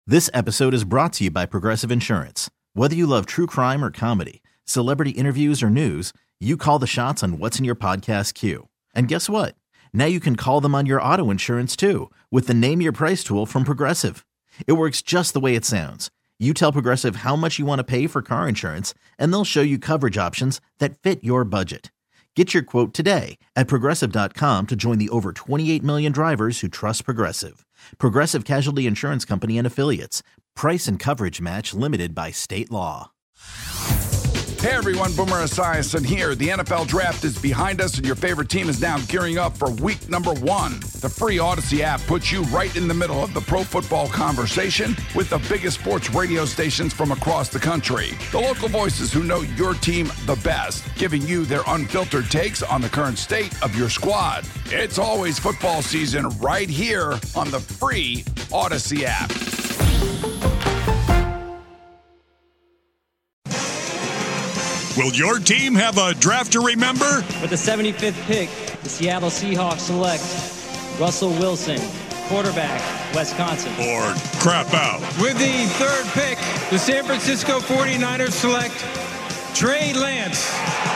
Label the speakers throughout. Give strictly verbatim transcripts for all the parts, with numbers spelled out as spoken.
Speaker 1: This episode is brought to you by Progressive Insurance. Whether you love true crime or comedy, celebrity interviews or news, you call the shots on what's in your podcast queue. And guess what? Now you can call them on your auto insurance too with the Name Your Price tool from Progressive. It works just the way it sounds. You tell Progressive how much you want to pay for car insurance, and they'll show you coverage options that fit your budget. Get your quote today at Progressive dot com to join the over twenty-eight million drivers who trust Progressive. Progressive Casualty Insurance Company and Affiliates. Price and coverage match limited by state law.
Speaker 2: Hey everyone, Boomer Esiason here. The N F L Draft is behind us and your favorite team is now gearing up for week number one. The free Odyssey app puts you right in the middle of the pro football conversation with the biggest sports radio stations from across the country. The local voices who know your team the best, giving you their unfiltered takes on the current state of your squad. It's always football season right here on the free Odyssey app.
Speaker 3: Will your team have a draft to remember?
Speaker 4: With the seventy-fifth pick, the Seattle Seahawks select Russell Wilson, quarterback, Wisconsin.
Speaker 3: Or crap out.
Speaker 5: With the third pick, the San Francisco forty-niners select Trey Lance,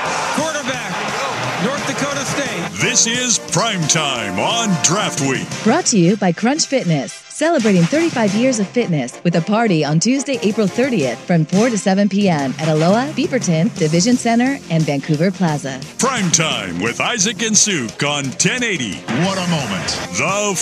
Speaker 5: quarterback, North Dakota State.
Speaker 3: This is Primetime on Draft Week.
Speaker 6: Brought to you by Crunch Fitness. Celebrating thirty-five years of fitness with a party on Tuesday, April thirtieth from four to seven p.m. at Aloha, Beaverton, Division Center, and Vancouver Plaza.
Speaker 3: Primetime with Isaac and Suk on ten eighty. What a moment. The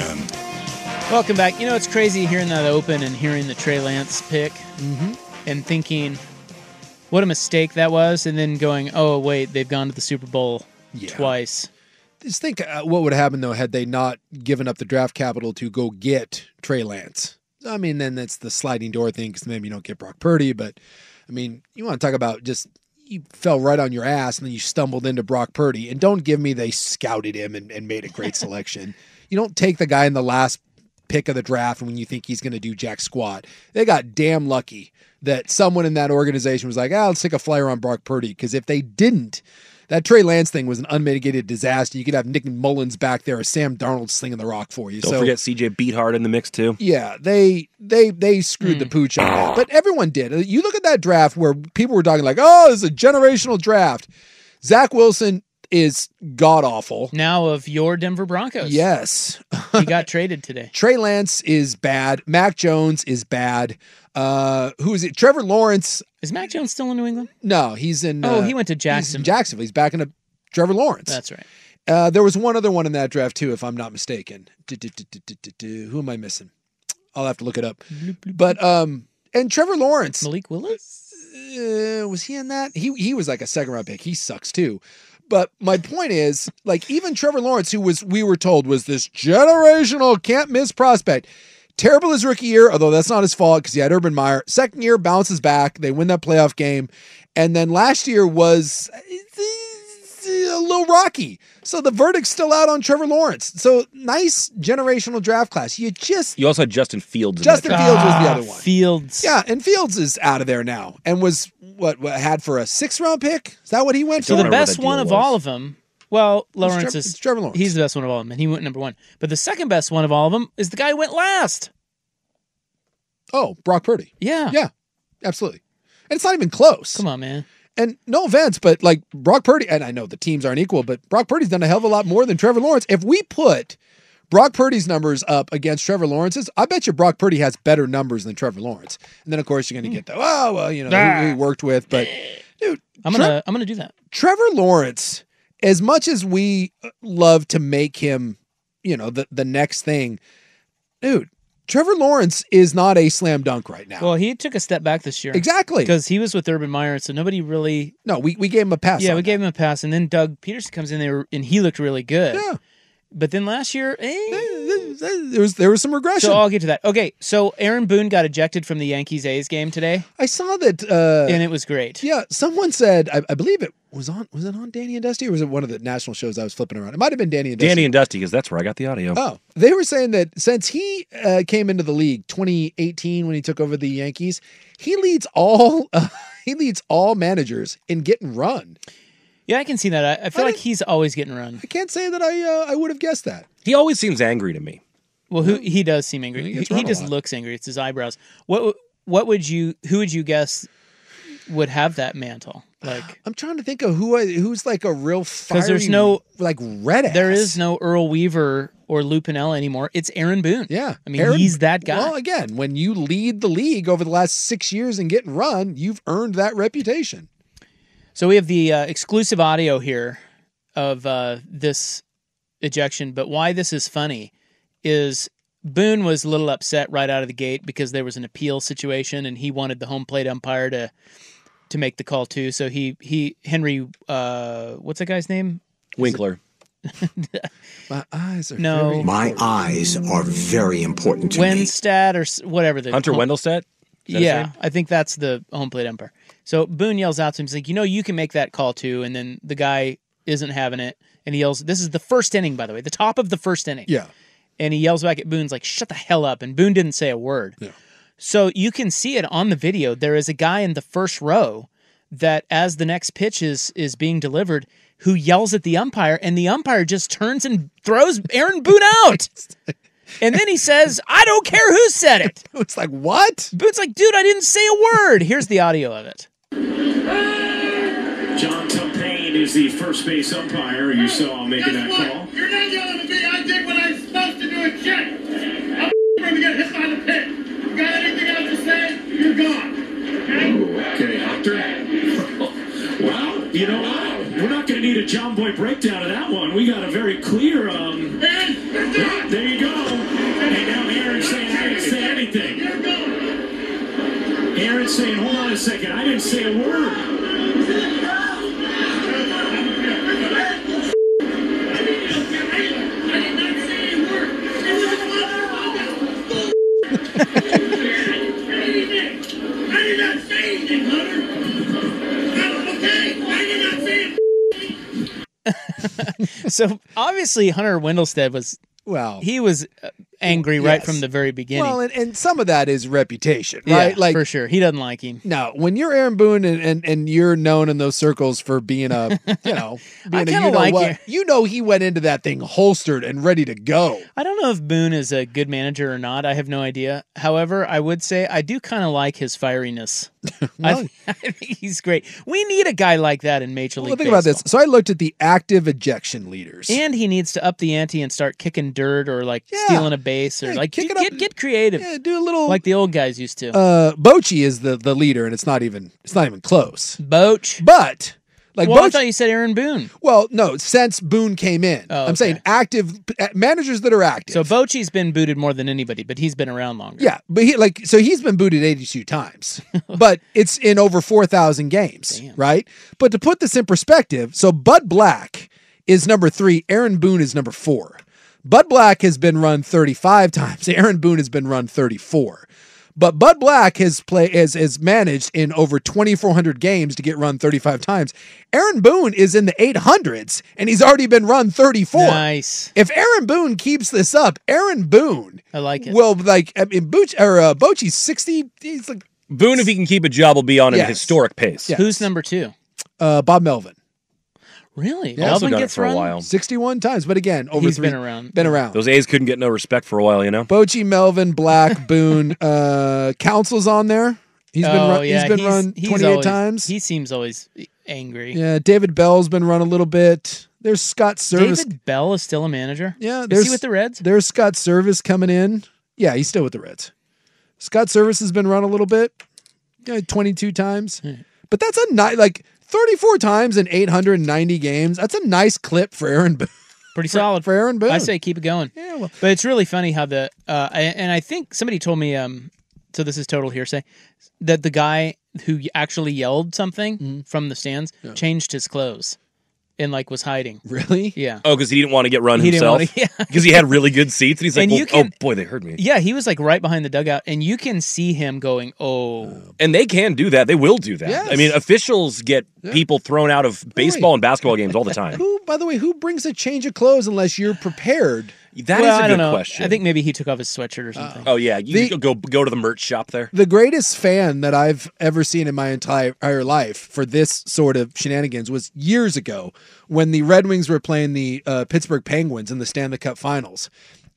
Speaker 3: Fan.
Speaker 7: Welcome back. You know, it's crazy hearing that open and hearing the Trey Lance pick
Speaker 8: mm-hmm.
Speaker 7: and thinking, what a mistake that was, and then going, oh, wait, they've gone to the Super Bowl yeah. twice.
Speaker 8: Just think uh, what would have happened, though, had they not given up the draft capital to go get Trey Lance. I mean, then that's the sliding door thing because maybe you don't get Brock Purdy. But, I mean, you want to talk about just you fell right on your ass and then you stumbled into Brock Purdy. And don't give me they scouted him and, and made a great selection. You don't take the guy in the last pick of the draft when you think he's going to do jack squat. They got damn lucky that someone in that organization was like, ah, let's take a flyer on Brock Purdy. Because if they didn't, that Trey Lance thing was an unmitigated disaster. You could have Nick Mullins back there as Sam Darnold slinging the rock for you.
Speaker 9: Don't
Speaker 8: so,
Speaker 9: forget C J Beathard in the mix, too.
Speaker 8: Yeah, they they they screwed mm. the pooch on that. But everyone did. You look at that draft where people were talking like, oh, this is a generational draft. Zach Wilson is god-awful.
Speaker 7: Now of your Denver Broncos.
Speaker 8: Yes.
Speaker 7: He got traded today.
Speaker 8: Trey Lance is bad. Mac Jones is bad. Uh, who is it? Trevor Lawrence.
Speaker 7: Is Mac Jones still in New England?
Speaker 8: No, he's in.
Speaker 7: Oh,
Speaker 8: uh,
Speaker 7: he went to Jacksonville.
Speaker 8: He's in Jacksonville. He's backing up Trevor Lawrence.
Speaker 7: That's right.
Speaker 8: Uh, there was one other one in that draft too, if I'm not mistaken. Who am I missing? I'll have to look it up. But um, and Trevor Lawrence,
Speaker 7: Malik Willis,
Speaker 8: uh, was he in that? He he was like a second round pick. He sucks too. But my point is, like even Trevor Lawrence, who was we were told was this generational can't miss prospect. Terrible his rookie year, although that's not his fault because he had Urban Meyer. Second year, bounces back. They win that playoff game. And then last year was a little rocky. So the verdict's still out on Trevor Lawrence. So nice generational draft class. You just...
Speaker 9: You also had Justin Fields.
Speaker 8: Justin
Speaker 9: in that
Speaker 8: Fields
Speaker 7: ah,
Speaker 8: was the other one.
Speaker 7: Fields.
Speaker 8: Yeah, and Fields is out of there now. And was, what, what had for a sixth-round pick? Is that what he went
Speaker 7: so
Speaker 8: for?
Speaker 7: So the best one of was. all of them... Well, Lawrence
Speaker 8: Trevor,
Speaker 7: is
Speaker 8: Trevor Lawrence.
Speaker 7: He's the best one of all of them, and he went number one. But the second best one of all of them is the guy who went last.
Speaker 8: Oh, Brock Purdy.
Speaker 7: Yeah.
Speaker 8: Yeah, absolutely. And it's not even close.
Speaker 7: Come on, man.
Speaker 8: And no offense, but like Brock Purdy, and I know the teams aren't equal, but Brock Purdy's done a hell of a lot more than Trevor Lawrence. If we put Brock Purdy's numbers up against Trevor Lawrence's, I bet you Brock Purdy has better numbers than Trevor Lawrence. And then, of course, you're going to get the, oh, well, you know,
Speaker 7: ah.
Speaker 8: who he worked with. But, dude.
Speaker 7: I'm going to I'm gonna do that.
Speaker 8: Trevor Lawrence... As much as we love to make him, you know, the, the next thing, dude, Trevor Lawrence is not a slam dunk right now.
Speaker 7: Well, he took a step back this year.
Speaker 8: Exactly.
Speaker 7: Because he was with Urban Meyer, so nobody really...
Speaker 8: No, we, we gave him a pass.
Speaker 7: Yeah, we
Speaker 8: that.
Speaker 7: gave him a pass, and then Doug Peterson comes in there, and he looked really good.
Speaker 8: Yeah.
Speaker 7: But then last year, eh.
Speaker 8: there was there was some regression.
Speaker 7: So I'll get to that. Okay, so Aaron Boone got ejected from the Yankees-A's game today.
Speaker 8: I saw that. Uh,
Speaker 7: and it was great.
Speaker 8: Yeah, someone said, I, I believe it was on, was it on Danny and Dusty, or was it one of the national shows I was flipping around? It might have been Danny and Dusty.
Speaker 9: Danny and Dusty, because that's where I got the audio.
Speaker 8: Oh, they were saying that since he uh, came into the league twenty eighteen when he took over the Yankees, he leads all uh, he leads all managers in getting run.
Speaker 7: Yeah, I can see that. I, I feel
Speaker 8: I
Speaker 7: like he's always getting run.
Speaker 8: I can't say that I uh, I would have guessed that.
Speaker 9: He always seems angry to me.
Speaker 7: Well, who he does seem angry.
Speaker 8: He
Speaker 7: He,
Speaker 8: gets
Speaker 7: he
Speaker 8: run a
Speaker 7: just
Speaker 8: lot.
Speaker 7: looks angry. It's his eyebrows. What what would you? Who would you guess would have that mantle? Like,
Speaker 8: I'm trying to think of who I, who's like a real fiery,
Speaker 7: because there's no
Speaker 8: like red ass.
Speaker 7: There is no Earl Weaver or Lou Piniella anymore. It's Aaron Boone.
Speaker 8: Yeah,
Speaker 7: I mean,
Speaker 8: Aaron-
Speaker 7: he's that guy.
Speaker 8: Well, again, when you lead the league over the last six years and getting run, you've earned that reputation.
Speaker 7: So we have the uh, exclusive audio here of uh, this ejection. But why this is funny is Boone was a little upset right out of the gate because there was an appeal situation, and he wanted the home plate umpire to to make the call too. So he he Henry, uh, what's that guy's name?
Speaker 9: Winkler.
Speaker 8: My eyes are
Speaker 7: No.
Speaker 8: very
Speaker 10: My
Speaker 8: important.
Speaker 10: eyes are very important to me.
Speaker 7: Wenstad or s- whatever. The
Speaker 9: Hunter
Speaker 7: home-
Speaker 9: Wendelstedt? Is that his
Speaker 7: Yeah,
Speaker 9: name?
Speaker 7: I think that's the home plate umpire. So Boone yells out to him, he's like, you know, you can make that call too. And then the guy isn't having it. And he yells, this is the first inning, by the way, the top of the first inning.
Speaker 8: Yeah.
Speaker 7: And he yells back at Boone's like, shut the hell up. And Boone didn't say a word.
Speaker 8: Yeah.
Speaker 7: So you can see it on the video. There is a guy in the first row that as the next pitch is, is being delivered, who yells at the umpire, and the umpire just turns and throws Aaron Boone out. And then he says, I don't care who said it.
Speaker 8: It's like, what?
Speaker 7: Boone's like, dude, I didn't say a word. Here's the audio of it.
Speaker 11: John Tumpain is the first base umpire you saw making that
Speaker 12: Guess what?
Speaker 11: call.
Speaker 12: You're not yelling at me. I did what I'm supposed to do and check. I'm going to get hit by the pitch. You got anything else to say? You're gone. Okay?
Speaker 11: Okay, Hunter. Well, you know what? We're not going to need a John Boy breakdown of that one. We got a very clear, um...
Speaker 12: And you're done.
Speaker 11: There you go. And now Aaron's saying I didn't say anything.
Speaker 12: You're gone.
Speaker 11: Aaron's saying, hold on a second, I didn't say a word.
Speaker 12: I did not say a word. Anything. I did not say anything, Hunter. Okay? I did not say it.
Speaker 7: So obviously Hunter Wendelstedt was,
Speaker 8: Well,
Speaker 7: he was uh, angry right
Speaker 8: yes.
Speaker 7: from the very beginning.
Speaker 8: Well, and, and some of that is reputation,
Speaker 7: yeah,
Speaker 8: right? Like,
Speaker 7: for sure. He doesn't like him.
Speaker 8: no, when you're Aaron Boone and, and, and you're known in those circles for being a, you know, being a,
Speaker 7: kinda
Speaker 8: you know
Speaker 7: like
Speaker 8: what,
Speaker 7: it.
Speaker 8: you know, he went into that thing holstered and ready to go.
Speaker 7: I don't know if Boone is a good manager or not. I have no idea. However, I would say I do kind of like his fieriness.
Speaker 8: Well,
Speaker 7: I, I think he's great. We need a guy like that in Major League
Speaker 8: well, think about this.
Speaker 7: Baseball.
Speaker 8: So I looked at the active ejection leaders.
Speaker 7: And he needs to up the ante and start kicking dirt or like
Speaker 8: Yeah.
Speaker 7: stealing a base or
Speaker 8: Yeah,
Speaker 7: like
Speaker 8: kick
Speaker 7: get,
Speaker 8: it up.
Speaker 7: get get creative,
Speaker 8: Yeah, do a little
Speaker 7: like the old guys used to.
Speaker 8: uh Bochy is the the leader, and it's not even it's not even close.
Speaker 7: Boch.
Speaker 8: But like
Speaker 7: Well, I
Speaker 8: Bochy,
Speaker 7: thought you said Aaron Boone.
Speaker 8: well, no, since Boone came in,
Speaker 7: Oh,
Speaker 8: I'm saying
Speaker 7: okay.
Speaker 8: active uh, managers that are active.
Speaker 7: So Bochy's been booted more than anybody, but he's been around longer.
Speaker 8: Yeah, but he like so he's been booted eighty-two times, but it's in over four thousand games,
Speaker 7: Damn.
Speaker 8: right? But to put this in perspective, so Bud Black is number three, Aaron Boone is number four. Bud Black has been run thirty-five times. Aaron Boone has been run thirty-four. But Bud Black has play has, has managed in over twenty-four hundred games to get run thirty-five times. Aaron Boone is in the eight hundreds, and he's already been run thirty-four.
Speaker 7: Nice.
Speaker 8: If Aaron Boone keeps this up, Aaron Boone
Speaker 7: I like it.
Speaker 8: well, like I mean, Booch or uh, Bochy's sixty. He's like
Speaker 9: Boone, if he can keep a job, will be on a
Speaker 8: Yes.
Speaker 9: historic pace.
Speaker 8: Yeah.
Speaker 7: Who's number two?
Speaker 8: uh, Bob Melvin,
Speaker 7: Really?
Speaker 9: He's also
Speaker 7: Melvin
Speaker 9: done it
Speaker 7: gets
Speaker 9: for
Speaker 7: run?
Speaker 9: a while.
Speaker 8: sixty-one times. But again, over
Speaker 7: He's
Speaker 8: three,
Speaker 7: been around.
Speaker 8: Been around.
Speaker 9: Those A's couldn't get no respect for a while, you know?
Speaker 8: Bochy, Melvin, Black, Boone, uh, Council's on there. He's been
Speaker 7: oh,
Speaker 8: run.
Speaker 7: yeah,
Speaker 8: he's been run
Speaker 7: he's
Speaker 8: twenty-eight
Speaker 7: always-
Speaker 8: times.
Speaker 7: He seems always angry.
Speaker 8: Yeah, David Bell's been run a little bit. There's Scott Service.
Speaker 7: David Bell is still a manager?
Speaker 8: Yeah,
Speaker 7: Is
Speaker 8: there's
Speaker 7: he with the Reds?
Speaker 8: There's Scott Service coming in. Yeah, he's still with the Reds. Scott Service has been run a little bit. Yeah, twenty-two times.
Speaker 7: Hmm.
Speaker 8: But that's a nice, like thirty-four times in eight hundred ninety games. That's a nice clip for Aaron Boone.
Speaker 7: Pretty solid.
Speaker 8: For Aaron Boone.
Speaker 7: I say keep it going.
Speaker 8: Yeah, well,
Speaker 7: But it's really funny how the uh, I, and I think somebody told me um so this is total hearsay that the guy who actually yelled something
Speaker 8: Mm-hmm.
Speaker 7: from the stands changed his clothes and like was hiding.
Speaker 8: really?
Speaker 7: Yeah.
Speaker 9: Oh, because he didn't want to get run
Speaker 7: He didn't
Speaker 9: himself?
Speaker 7: wanna- yeah.
Speaker 9: Because he had really good seats, and he's like,
Speaker 7: And
Speaker 9: well,
Speaker 7: you can-
Speaker 9: oh, boy, they heard me.
Speaker 7: Yeah, he was like right behind the dugout and you can see him going, "Oh."
Speaker 9: And they can do that. They will do that.
Speaker 8: Yes.
Speaker 9: I mean, officials get people thrown out of baseball and basketball games all the time.
Speaker 8: Who, by the way, who brings a change of clothes unless you're prepared?
Speaker 9: That is
Speaker 7: well,
Speaker 9: a
Speaker 7: I
Speaker 9: good
Speaker 7: don't know.
Speaker 9: question.
Speaker 7: I think maybe he took off his sweatshirt or something.
Speaker 9: Oh, yeah. You
Speaker 8: The-
Speaker 9: could go go to the merch shop there.
Speaker 8: The greatest fan that I've ever seen in my entire entire life for this sort of shenanigans was years ago when the Red Wings were playing the uh, Pittsburgh Penguins in the Stanley Cup Finals.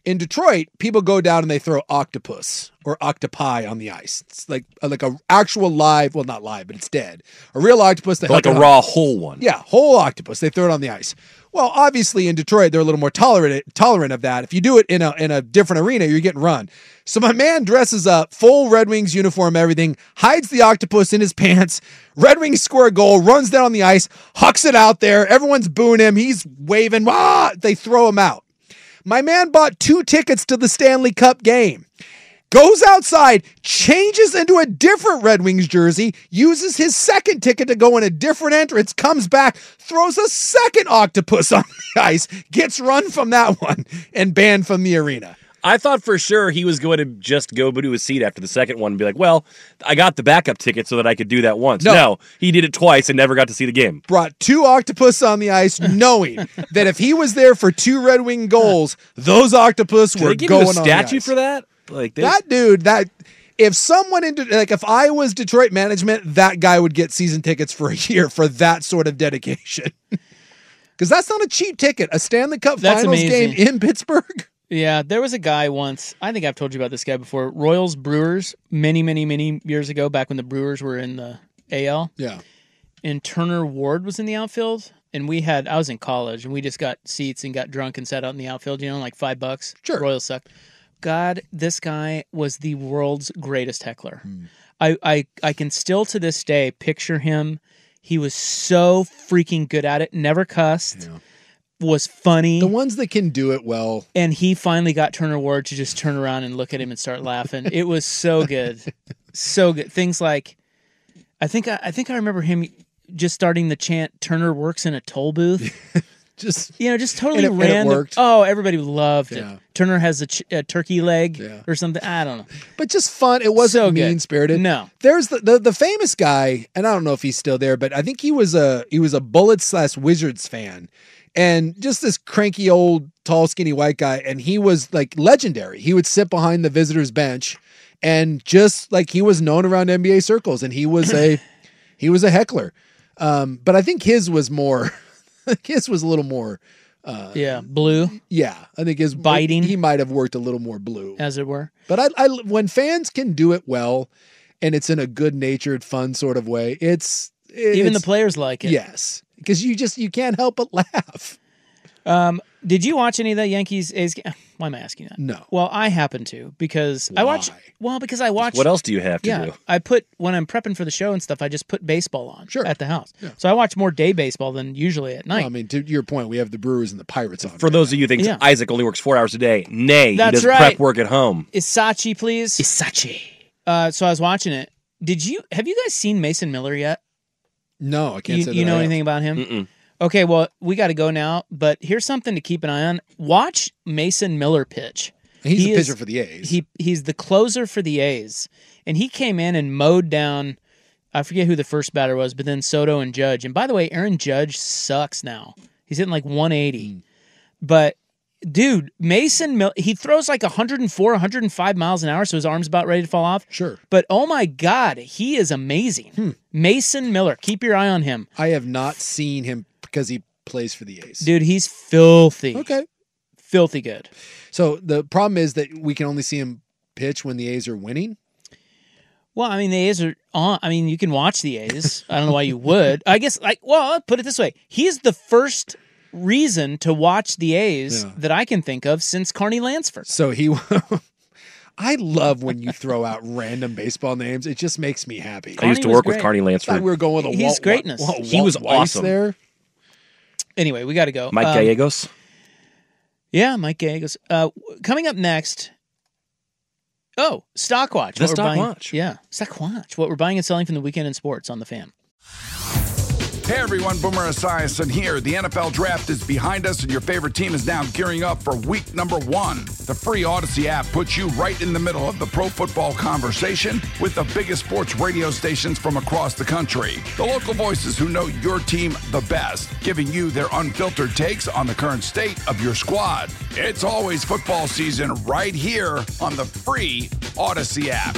Speaker 8: In Detroit, people go down and they throw octopus or octopi on the ice. It's like like a actual live, well, not live, but it's dead. A real octopus. They
Speaker 9: like a raw whole one.
Speaker 8: Yeah, whole octopus. They throw it on the ice. Well, obviously in Detroit, they're a little more tolerant tolerant of that. If you do it in a in a different arena, you're getting run. So my man dresses up, full Red Wings uniform, everything, hides the octopus in his pants. Red Wings score a goal, runs down on the ice, hucks it out there. Everyone's booing him. He's waving. Wah! They throw him out. My man bought two tickets to the Stanley Cup game. Goes outside, changes into a different Red Wings jersey, uses his second ticket to go in a different entrance, comes back, throws a second octopus on the ice, gets run from that one, and banned from the arena.
Speaker 9: I thought for sure he was going to just go to his seat after the second one and be like, well, I got the backup ticket so that I could do that once. No, no he did it twice and never got to see the game.
Speaker 8: Brought two octopus on the ice, knowing that if he was there for two Red Wing goals, those octopus
Speaker 9: Did
Speaker 8: were
Speaker 9: they give
Speaker 8: going
Speaker 9: him a
Speaker 8: on the
Speaker 9: statue
Speaker 8: ice.
Speaker 9: for that? Like they...
Speaker 8: That dude, that if someone in like if I was Detroit management, that guy would get season tickets for a year for that sort of dedication. Because that's not a cheap ticket. A Stanley Cup
Speaker 7: That's
Speaker 8: Finals
Speaker 7: amazing.
Speaker 8: game in Pittsburgh.
Speaker 7: Yeah, there was a guy once, I think I've told you about this guy before, Royals Brewers, many, many, many years ago, back when the Brewers were in the A L.
Speaker 8: Yeah.
Speaker 7: And Turner Ward was in the outfield, and we had, I was in college, and we just got seats and got drunk and sat out in the outfield, you know, like five bucks.
Speaker 8: Sure.
Speaker 7: Royals sucked. God, this guy was the world's greatest heckler.
Speaker 8: Hmm.
Speaker 7: I, I, I can still to this day picture him. He was so freaking good at it, never cussed. Yeah. Was funny.
Speaker 8: The ones that can do it well.
Speaker 7: And he finally got Turner Ward to just turn around and look at him and start laughing. It was so good. So good. Things like, I think I, I think I remember him just starting the chant, Turner works in a toll booth.
Speaker 8: just,
Speaker 7: you know, just totally
Speaker 8: and it,
Speaker 7: random.
Speaker 8: And it worked.
Speaker 7: Oh, everybody loved
Speaker 8: yeah.
Speaker 7: it. Turner has a, ch- a turkey leg
Speaker 8: yeah.
Speaker 7: or something. I don't know.
Speaker 8: But just fun. It wasn't
Speaker 7: so
Speaker 8: mean-spirited.
Speaker 7: No.
Speaker 8: There's the, the the famous guy, and I don't know if he's still there, but I think he was a he was a Bullets slash Wizards fan. And just this cranky old tall skinny white guy, and he was like legendary. He would sit behind the visitors bench, and just like he was known around N B A circles, and he was a he was a heckler. Um, but I think his was more his was a little more uh,
Speaker 7: yeah blue.
Speaker 8: Yeah, I think his
Speaker 7: biting.
Speaker 8: He might have worked a little more blue,
Speaker 7: as it were.
Speaker 8: But I, I when fans can do it well, and it's in a good natured, fun sort of way, it's, it's
Speaker 7: even the players like it.
Speaker 8: Yes. Because you just you can't help but laugh.
Speaker 7: Um, did you watch any of the Yankees A's game? Why am I asking that?
Speaker 8: No.
Speaker 7: Well, I happen to because
Speaker 8: Why?
Speaker 7: I watch. Well, because I watch.
Speaker 9: What else do you have to
Speaker 7: yeah,
Speaker 9: do?
Speaker 7: I put when I'm prepping for the show and stuff. I just put baseball on
Speaker 8: sure.
Speaker 7: at the house.
Speaker 8: Yeah.
Speaker 7: So I watch more day baseball than usually at night.
Speaker 8: Well, I mean, to your point, we have the Brewers and the Pirates on.
Speaker 9: For
Speaker 8: right
Speaker 9: those
Speaker 8: now.
Speaker 9: of you who think
Speaker 7: Yeah.
Speaker 9: Isaac only works four hours a day, nay,
Speaker 7: That's
Speaker 9: he does
Speaker 7: right.
Speaker 9: prep work at home.
Speaker 7: Isachi, please.
Speaker 9: Isachi.
Speaker 7: Uh, so I was watching it. Did you have you guys seen Mason Miller yet?
Speaker 8: No, I can't
Speaker 7: You,
Speaker 8: say that
Speaker 7: you know
Speaker 8: I have.
Speaker 7: anything about him?
Speaker 9: Mm-mm.
Speaker 7: Okay, well, we got to go now, but here's something to keep an eye on. Watch Mason Miller pitch.
Speaker 8: He's
Speaker 7: he
Speaker 8: a
Speaker 7: is,
Speaker 8: pitcher for the A's.
Speaker 7: He He's the closer for the A's, and he came in and mowed down, I forget who the first batter was, but then Soto and Judge. And by the way, Aaron Judge sucks now. He's hitting like one eighty. Mm. But, dude, Mason Miller, he throws like one hundred four, one hundred five miles an hour, so his arm's about ready to fall off.
Speaker 8: Sure.
Speaker 7: But, oh my God, he is amazing.
Speaker 8: Hmm.
Speaker 7: Mason Miller, keep your eye on him.
Speaker 8: I have not seen him because he plays for the A's.
Speaker 7: Dude, he's filthy.
Speaker 8: Okay.
Speaker 7: Filthy good.
Speaker 8: So the problem is that we can only see him pitch when the A's are winning.
Speaker 7: Well, I mean, the A's are on. I mean, you can watch the A's. I don't know why you would. I guess, like, well, I'll put it this way. He's the first reason to watch the A's
Speaker 8: Yeah.
Speaker 7: that I can think of since Carney Lansford.
Speaker 8: So he... I love when you throw out random baseball names. It just makes me happy.
Speaker 9: I used to
Speaker 7: Carney
Speaker 9: work
Speaker 7: was
Speaker 9: with
Speaker 7: great.
Speaker 9: Carney
Speaker 8: I
Speaker 9: Lansford.
Speaker 8: thought we were going with a
Speaker 7: He's
Speaker 8: Walt,
Speaker 7: greatness.
Speaker 8: Walt, Walt
Speaker 9: He was
Speaker 8: Weiss
Speaker 9: awesome.
Speaker 8: there.
Speaker 7: Anyway, we got to go.
Speaker 9: Mike
Speaker 7: Um,
Speaker 9: Gallegos.
Speaker 7: Yeah, Mike Gallegos. Uh, coming up next. Oh, Stock Watch.
Speaker 9: The
Speaker 7: What we're
Speaker 9: Stock
Speaker 7: buying-
Speaker 9: Watch.
Speaker 7: Yeah, Stock Watch. What we're buying and selling from the weekend in sports on the Fan.
Speaker 2: Hey everyone, Boomer Esiason here. The N F L Draft is behind us and your favorite team is now gearing up for week number one. The free Odyssey app puts you right in the middle of the pro football conversation with the biggest sports radio stations from across the country. The local voices who know your team the best, giving you their unfiltered takes on the current state of your squad. It's always football season right here on the free Odyssey app.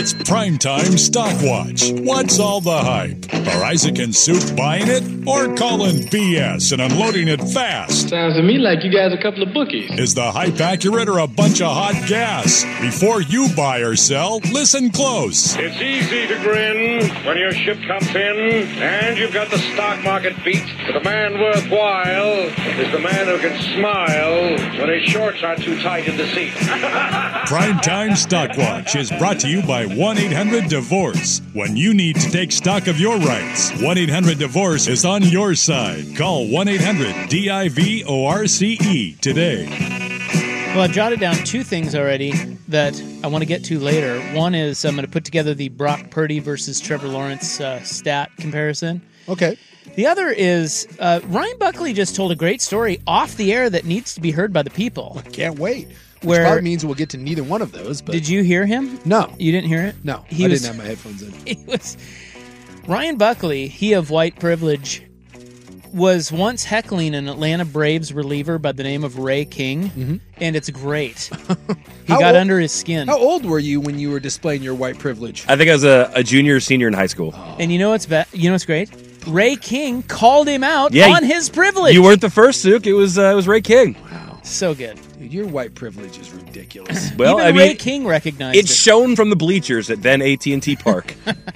Speaker 3: It's Primetime Stock Watch. What's all the hype? Are Isaac and Soup buying it or calling B S and unloading it fast?
Speaker 13: Sounds to me like you guys are a couple of bookies.
Speaker 3: Is the hype accurate or a bunch of hot gas? Before you buy or sell, listen close.
Speaker 14: It's easy to grin when your ship comes in and you've got the stock market beat. But the man worthwhile is the man who can smile when his shorts are too tight in the seat.
Speaker 3: Primetime Stock Watch is brought to you by one eight hundred divorce. When you need to take stock of your rights, one eight hundred divorce is on your side. Call one eight hundred D I V O R C E today.
Speaker 7: Well, I've jotted down two things already that I want to get to later. One is I'm going to put together the Brock Purdy versus Trevor Lawrence uh, stat comparison.
Speaker 8: Okay.
Speaker 7: The other is uh, Ryan Buckley just told a great story off the air that needs to be heard by the people.
Speaker 8: I can't wait. Which
Speaker 7: Where,
Speaker 8: probably means we'll get to neither one of those. But
Speaker 7: did you hear him?
Speaker 8: No.
Speaker 7: You didn't hear it?
Speaker 8: No.
Speaker 7: He
Speaker 8: I
Speaker 7: was,
Speaker 8: didn't have my headphones in.
Speaker 7: He was Ryan Buckley, he of white privilege, was once heckling an Atlanta Braves reliever by the name of Ray King, mm-hmm. and it's great. He got
Speaker 8: old,
Speaker 7: under his skin.
Speaker 8: How old were you when you were displaying your white privilege?
Speaker 9: I think I was a, a junior or senior in high school.
Speaker 7: Oh. And you know what's be- you know what's great? Ray King called him out
Speaker 9: yeah,
Speaker 7: on his privilege.
Speaker 9: You weren't the first, Sook. It was uh, it was Ray King.
Speaker 7: Wow, so good.
Speaker 8: Dude, your white privilege is ridiculous.
Speaker 9: Well,
Speaker 7: Even
Speaker 9: I mean,
Speaker 7: Ray King recognized
Speaker 9: it's
Speaker 7: it.
Speaker 9: It's shown from the bleachers at then A T and T Park.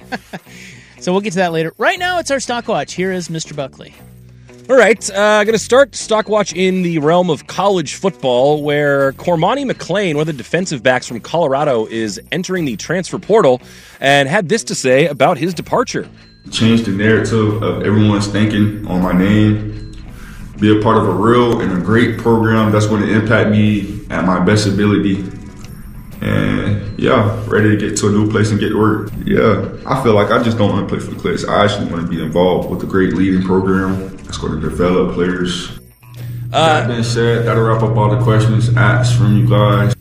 Speaker 7: So we'll get to that later. Right now, it's our Stock Watch. Here is Mister Buckley.
Speaker 9: All right, uh, I'm going to start Stock Watch in the realm of college football, where Cormani McClain, one of the defensive backs from Colorado, is entering the transfer portal and had this to say about his departure.
Speaker 15: Change the narrative of everyone's thinking on my name, be a part of a real and a great program that's going to impact me at my best ability. And yeah, ready to get to a new place and get to work. Yeah, I feel like I just don't want to play for the Clicks. I actually want to be involved with a great leading program that's going to develop players. Uh, that being said, that'll wrap up all the questions asked from you guys.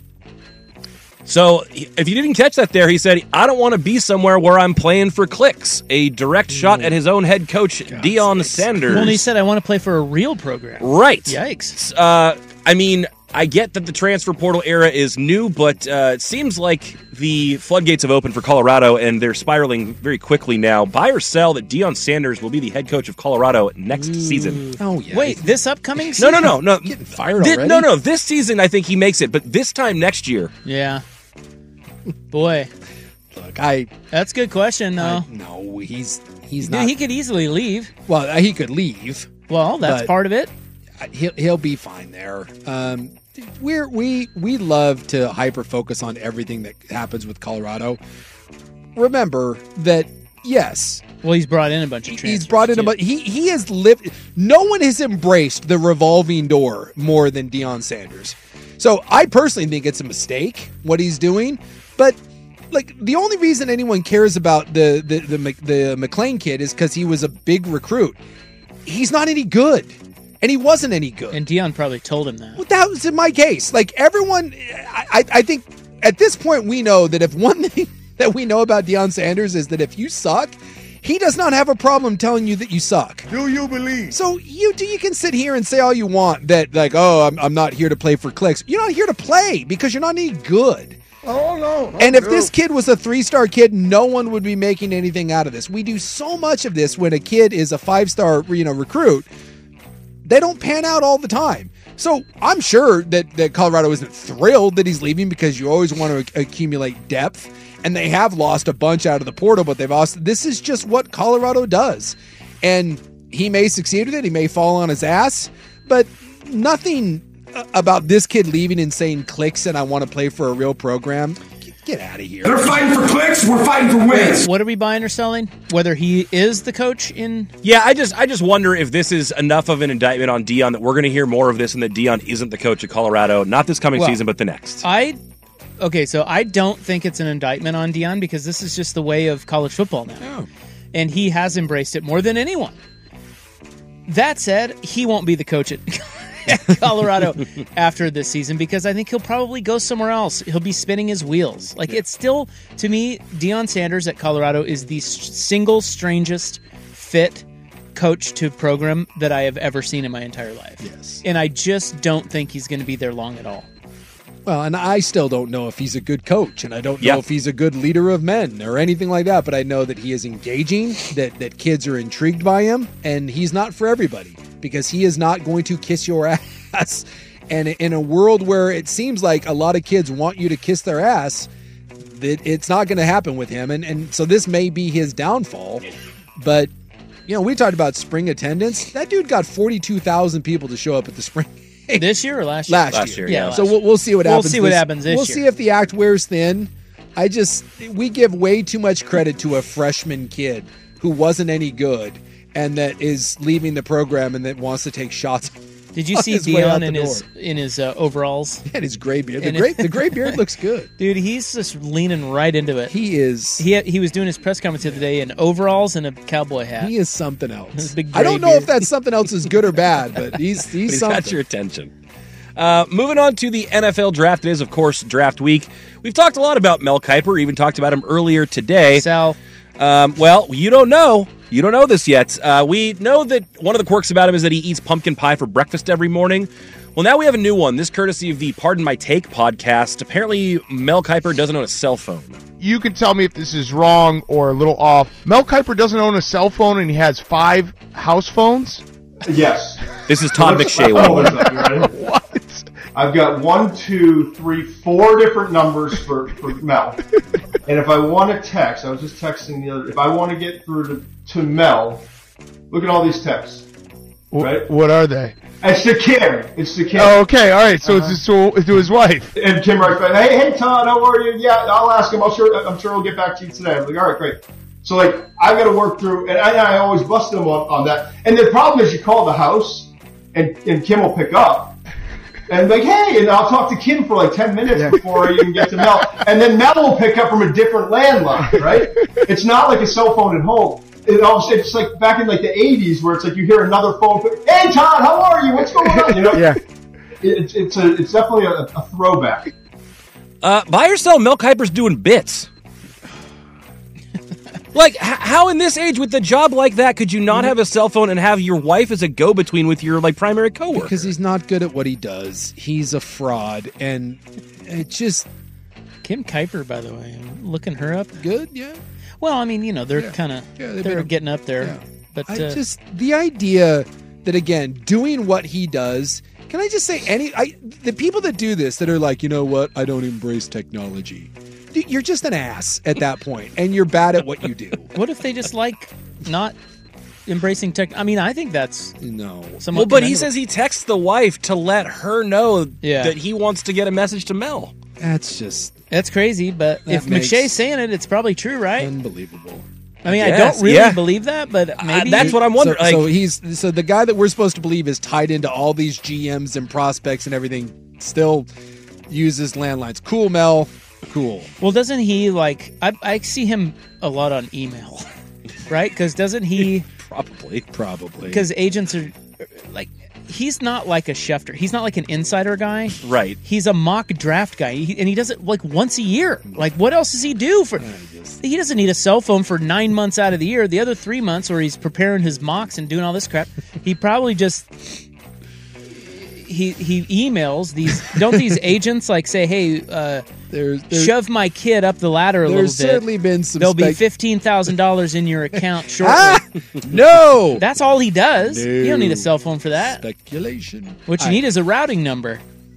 Speaker 9: So, if you didn't catch that there, he said, I don't want to be somewhere where I'm playing for clicks. A direct shot at his own head coach, God Deion sakes. Sanders.
Speaker 7: Well, and he said, I want to play for a real program.
Speaker 9: Right.
Speaker 7: Yikes.
Speaker 9: Uh, I mean, I get that the transfer portal era is new, but uh, it seems like the floodgates have opened for Colorado, and they're spiraling very quickly now. Buy or sell that Deion Sanders will be the head coach of Colorado next Ooh. season.
Speaker 7: Oh, yeah. Wait, this upcoming season?
Speaker 9: No, no, no. no.
Speaker 8: Getting fired
Speaker 9: Th-
Speaker 8: already?
Speaker 9: No, no. This season, I think he makes it, but this time next year.
Speaker 7: Yeah. Boy.
Speaker 8: Look, I...
Speaker 7: That's a good question, though.
Speaker 8: I, no, he's he's not...
Speaker 7: He could easily leave.
Speaker 8: Well, he could leave.
Speaker 7: Well, that's part of it.
Speaker 8: He'll, he'll be fine there. Um, we're, we we love to hyper-focus on everything that happens with Colorado. Remember that, yes...
Speaker 7: Well, he's brought in a bunch of transfers.
Speaker 8: He's brought in a bunch... He, he has lived... No one has embraced the revolving door more than Deion Sanders. So I personally think it's a mistake, what he's doing. But, like, the only reason anyone cares about the the the, the McClain kid is because he was a big recruit. He's not any good. And he wasn't any good.
Speaker 7: And Deion probably told him that.
Speaker 8: Well, that was in my case. Like, everyone, I, I think at this point we know that if one thing that we know about Deion Sanders is that if you suck, he does not have a problem telling you that you suck.
Speaker 16: Do you believe?
Speaker 8: So you you can sit here and say all you want that, like, oh, I'm, I'm not here to play for clicks. You're not here to play because you're not any good.
Speaker 16: Oh, no. no
Speaker 8: and if
Speaker 16: no.
Speaker 8: this kid was a three-star kid, no one would be making anything out of this. We do so much of this when a kid is a five-star, you know, recruit. They don't pan out all the time. So I'm sure that, that Colorado isn't thrilled that he's leaving because you always want to accumulate depth. And they have lost a bunch out of the portal, but they've also, this is just what Colorado does. And he may succeed with it. He may fall on his ass, but nothing about this kid leaving and saying clicks and I want to play for a real program. Get out of here.
Speaker 16: They're fighting for clicks. We're fighting for wins.
Speaker 7: What are we buying or selling? Whether he is the coach in...
Speaker 9: Yeah, I just I just wonder if this is enough of an indictment on Deion that we're going to hear more of this and that Deion isn't the coach of Colorado, not this coming
Speaker 7: well,
Speaker 9: season, but the next.
Speaker 7: I... Okay, so I don't think it's an indictment on Deion because this is just the way of college football now.
Speaker 8: Oh.
Speaker 7: And he has embraced it more than anyone. That said, he won't be the coach at Colorado after this season because I think he'll probably go somewhere else. He'll be spinning his wheels. Like, yeah. It's still, to me, Deion Sanders at Colorado is the single strangest fit coach to program that I have ever seen in my entire life.
Speaker 8: Yes.
Speaker 7: And I just don't think he's going to be there long at all.
Speaker 8: Well, and I still don't know if he's a good coach, and I don't know
Speaker 9: Yeah.
Speaker 8: if he's a good leader of men or anything like that, but I know that he is engaging, that, that kids are intrigued by him, and he's not for everybody because he is not going to kiss your ass. And in a world where it seems like a lot of kids want you to kiss their ass, that it's not going to happen with him. And, and so this may be his downfall, but you know, we talked about spring attendance. That dude got forty-two thousand people to show up at the spring.
Speaker 7: This year or last year?
Speaker 8: Last,
Speaker 9: Last
Speaker 8: year.
Speaker 9: year,
Speaker 7: yeah.
Speaker 8: So we'll, we'll see what
Speaker 7: We'll
Speaker 8: happens.
Speaker 7: see what
Speaker 8: this-
Speaker 7: happens this
Speaker 8: We'll
Speaker 7: year.
Speaker 8: see if the act wears thin. I just, we give way too much credit to a freshman kid who wasn't any good and that is leaving the program and that wants to take shots.
Speaker 7: Did you
Speaker 8: on
Speaker 7: see
Speaker 8: his way out
Speaker 7: Dion in
Speaker 8: the
Speaker 7: his
Speaker 8: door.
Speaker 7: in his uh, overalls?
Speaker 8: And his gray beard. The
Speaker 7: And
Speaker 8: gray,
Speaker 7: it-
Speaker 8: the gray beard looks good.
Speaker 7: Dude, he's just leaning right into it.
Speaker 8: He is.
Speaker 7: He he was doing his press conference the other day in overalls and a cowboy hat.
Speaker 8: He is something else.
Speaker 7: His big
Speaker 8: I don't
Speaker 7: gray
Speaker 8: know
Speaker 7: beard.
Speaker 8: if that something else is good or bad, but he's
Speaker 9: But
Speaker 8: he's
Speaker 9: he's
Speaker 8: something.
Speaker 9: got your attention. Uh, moving on to the N F L draft. It is, of course, draft week. We've talked a lot about Mel Kiper, even talked about him earlier today.
Speaker 7: Sal.
Speaker 9: Um, well, you don't know. You don't know this yet. Uh, we know that one of the quirks about him is that he eats pumpkin pie for breakfast every morning. Well, now we have a new one. This courtesy of the Pardon My Take podcast. Apparently, Mel Kiper doesn't own a cell phone.
Speaker 17: You can tell me if this is wrong or a little off. Mel Kiper doesn't own a cell phone and he has five house phones?
Speaker 18: Yes.
Speaker 9: This is Todd
Speaker 18: Let's-
Speaker 9: McShay.
Speaker 18: oh, what's up, you ready?
Speaker 17: What?
Speaker 18: I've got one, two, three, four different numbers for, for Mel. And if I want to text, I was just texting the other, if I want to get through to, to Mel, look at all these texts. Right?
Speaker 17: What are they?
Speaker 18: It's to Kim. It's to Kim.
Speaker 17: Oh, okay, all right. So
Speaker 18: Uh-huh.
Speaker 17: it's to, to his wife.
Speaker 18: And Kim writes back, hey, hey, Todd, how are you? Yeah, I'll ask him. I'll sure, I'm sure he'll get back to you today. I'm like, all right, great. So, like, I've got to work through, and I, I always bust him on, on that. And the problem is you call the house, and, and Kim will pick up. And like, hey, and I'll talk to Kim for like ten minutes before I even get to Mel. And then Mel will pick up from a different landline, right? It's not like a cell phone at home. It all, it's like back in like the eighties where it's like you hear another phone, hey, Todd, how are you? What's going on? You know?
Speaker 17: Yeah.
Speaker 18: It, it's a, it's definitely a, a throwback.
Speaker 9: Uh, buy or sell, Mel Kiper's doing bits. Like, h- how in this age with a job like that could you not have a cell phone and have your wife as a go-between with your like primary coworker?
Speaker 8: Because he's not good at what he does. He's a fraud, and it just
Speaker 7: Kim Kiper, by the way, I'm looking her up.
Speaker 8: Good, yeah.
Speaker 7: Well, I mean, you know, they're
Speaker 8: Yeah.
Speaker 7: kind of
Speaker 8: Yeah, they've
Speaker 7: they're
Speaker 8: been a-
Speaker 7: getting up there,
Speaker 8: yeah.
Speaker 7: but
Speaker 8: I
Speaker 7: uh,
Speaker 8: just the idea that again doing what he does. Can I just say any I the people that do this that are like, you know what, I don't embrace technology. Dude, you're just an ass at that point, and you're bad at what you do.
Speaker 7: what if they just like not embracing tech? I mean, I think that's
Speaker 8: no.
Speaker 9: Well, but he says he texts the wife to let her know
Speaker 7: Yeah.
Speaker 9: that he wants to get a message to Mel.
Speaker 8: That's just
Speaker 7: that's crazy. But
Speaker 8: That
Speaker 7: if
Speaker 8: makes-
Speaker 7: McShay's saying it, it's probably true, right?
Speaker 8: Unbelievable.
Speaker 7: I mean, I
Speaker 9: Yes,
Speaker 7: don't really
Speaker 9: yeah.
Speaker 7: believe that, but maybe
Speaker 9: that's what I'm wondering.
Speaker 8: So,
Speaker 9: like,
Speaker 8: so he's so the guy that we're supposed to believe is tied into all these G Ms and prospects and everything. Still uses landlines. Cool, Mel. Cool.
Speaker 7: Well, doesn't he like? I, I see him a lot on email, right? Because doesn't he?
Speaker 9: Probably,
Speaker 8: probably.
Speaker 7: Because agents are like, he's not like a Schefter. He's not like an insider guy.
Speaker 9: Right.
Speaker 7: He's a mock draft guy, he, and he does it like once a year. Like, what else does he do for? He doesn't need a cell phone for nine months out of the year. The other three months, where he's preparing his mocks and doing all this crap, he probably just. He, he emails these. Don't these agents like say, "Hey, uh,
Speaker 8: there's, there's
Speaker 7: shove my kid up the ladder a little bit"?
Speaker 8: There's certainly been some.
Speaker 7: There'll be
Speaker 8: spec-
Speaker 7: fifteen thousand dollars in your account shortly.
Speaker 8: Ah! No,
Speaker 7: That's all he does. You don't need
Speaker 8: No.
Speaker 7: a cell phone for that.
Speaker 8: speculation.
Speaker 7: What you
Speaker 8: I-
Speaker 7: need is a routing number.